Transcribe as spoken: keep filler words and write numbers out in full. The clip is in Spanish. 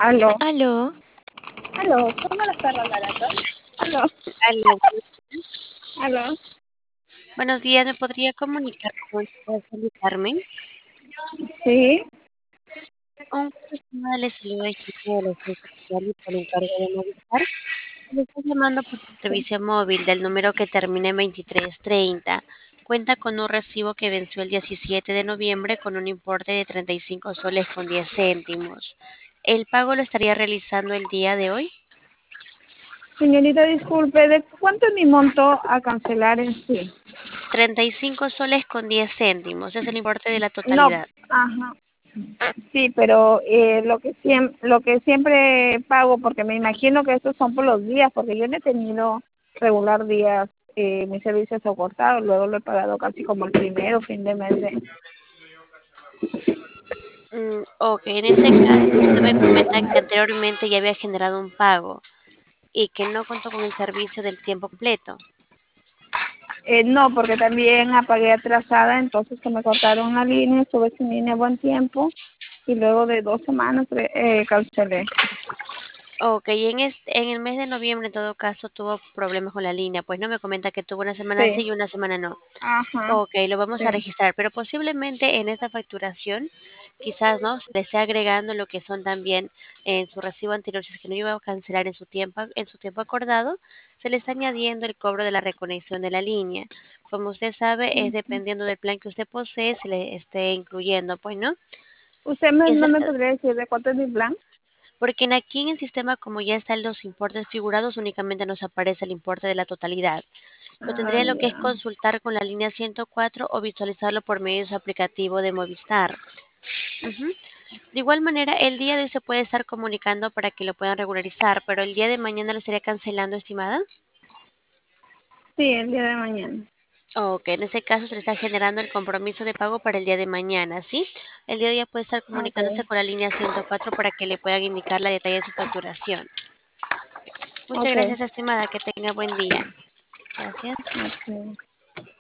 Aló, Aló, aló, ¿cómo las perros baratos? Aló, aló. aló, Buenos días, ¿me podría comunicar con César Carmen? sí, Un estimada le saluda de de la Agencia Social y por encargo de Movistar. Le estoy llamando por su sí. servicio móvil del número que termina en veintitrés treinta. Cuenta con un recibo que venció el diecisiete de noviembre con un importe de treinta y cinco soles con diez céntimos. ¿El pago lo estaría realizando el día de hoy? Señorita, disculpe, ¿de cuánto es mi monto a cancelar en sí? treinta y cinco soles con diez céntimos. Es el importe de la No, totalidad. ajá, sí, pero eh, lo que siempre, lo que siempre pago, porque me imagino que estos son por los días, porque yo no he tenido regular días, eh, mi servicio se ha cortado, luego lo he pagado casi como el primero fin de mes. de- Mm, ok, en ese caso usted me comenta que anteriormente ya había generado un pago y que no contó con el servicio del tiempo completo. Eh, no, porque también apagué atrasada, entonces que me cortaron la línea, estuve sin línea buen tiempo y luego de dos semanas eh, cancelé. Ok, y en, este, en el mes de noviembre en todo caso tuvo problemas con la línea, pues no me comenta que tuvo una semana sí Sí, y una semana no. ajá, Ok, lo vamos a sí. registrar, pero posiblemente en esta facturación, quizás, ¿no? Se le esté agregando lo que son también en su recibo anterior, si es que no iba a cancelar en su tiempo, en su tiempo acordado, se le está añadiendo el cobro de la reconexión de la línea. Como usted sabe, es dependiendo del plan que usted posee, se le esté incluyendo, pues, ¿no? ¿Usted me, Es, no me podría decir de cuánto es mi plan? porque en aquí en el sistema, como ya están los importes figurados, únicamente nos aparece el importe de la totalidad. Lo Ah, tendría lo que es ya. consultar con la línea ciento cuatro o visualizarlo por medio de su aplicativo de Movistar. Ujú. De igual manera, el día de hoy se puede estar comunicando para que lo puedan regularizar, pero el día de mañana lo estaría cancelando, estimada. Sí, el día de mañana. Ok, en ese caso se le está generando el compromiso de pago para el día de mañana, ¿sí? El día de hoy ya puede estar comunicándose Okay, con la línea ciento cuatro para que le puedan indicar la detalle de su facturación. Muchas okay, gracias, estimada. Que tenga buen día. Gracias. okay.